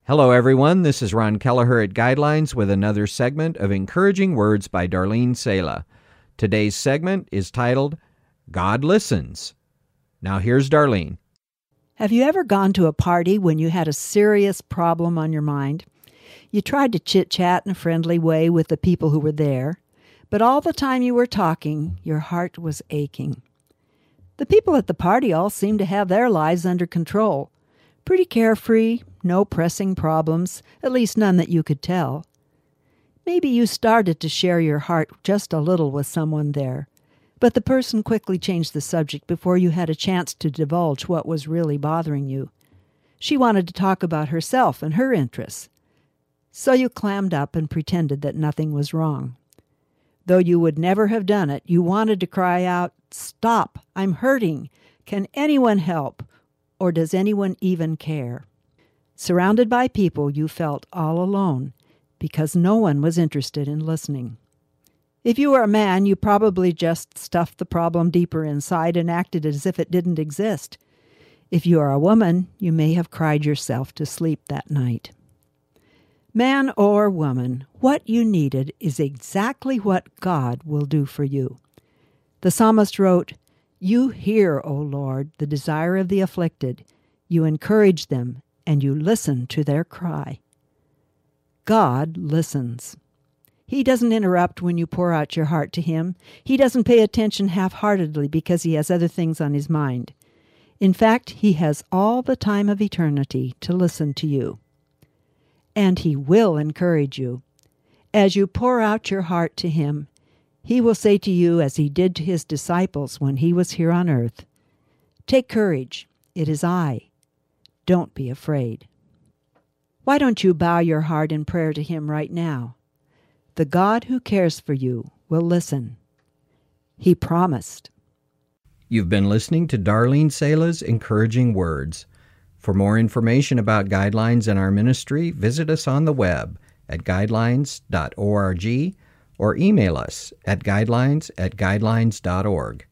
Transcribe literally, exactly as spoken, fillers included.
Hello, everyone. This is Ron Kelleher at Guidelines with another segment of Encouraging Words by Darlene Sala. Today's segment is titled, God Listens. Now here's Darlene. Have you ever gone to a party when you had a serious problem on your mind? You tried to chit-chat in a friendly way with the people who were there, but all the time you were talking, your heart was aching. The people at the party all seemed to have their lives under control. Pretty carefree, no pressing problems, at least none that you could tell. Maybe you started to share your heart just a little with someone there, but the person quickly changed the subject before you had a chance to divulge what was really bothering you. She wanted to talk about herself and her interests. So you clammed up and pretended that nothing was wrong. Though you would never have done it, you wanted to cry out, "Stop! I'm hurting! Can anyone help? Or does anyone even care?" Surrounded by people, you felt all alone because no one was interested in listening. If you were a man, you probably just stuffed the problem deeper inside and acted as if it didn't exist. If you are a woman, you may have cried yourself to sleep that night. Man or woman, what you needed is exactly what God will do for you. The psalmist wrote, "You hear, O Lord, the desire of the afflicted. You encourage them, and you listen to their cry." God listens. He doesn't interrupt when you pour out your heart to Him. He doesn't pay attention half-heartedly because He has other things on His mind. In fact, He has all the time of eternity to listen to you. And He will encourage you. As you pour out your heart to Him, He will say to you, as He did to His disciples when He was here on earth, "Take courage, it is I. Don't be afraid." Why don't you bow your heart in prayer to Him right now? The God who cares for you will listen. He promised. You've been listening to Darlene Sala's Encouraging Words. For more information about Guidelines and our ministry, visit us on the web at guidelines dot org or email us at guidelines at guidelines dot org.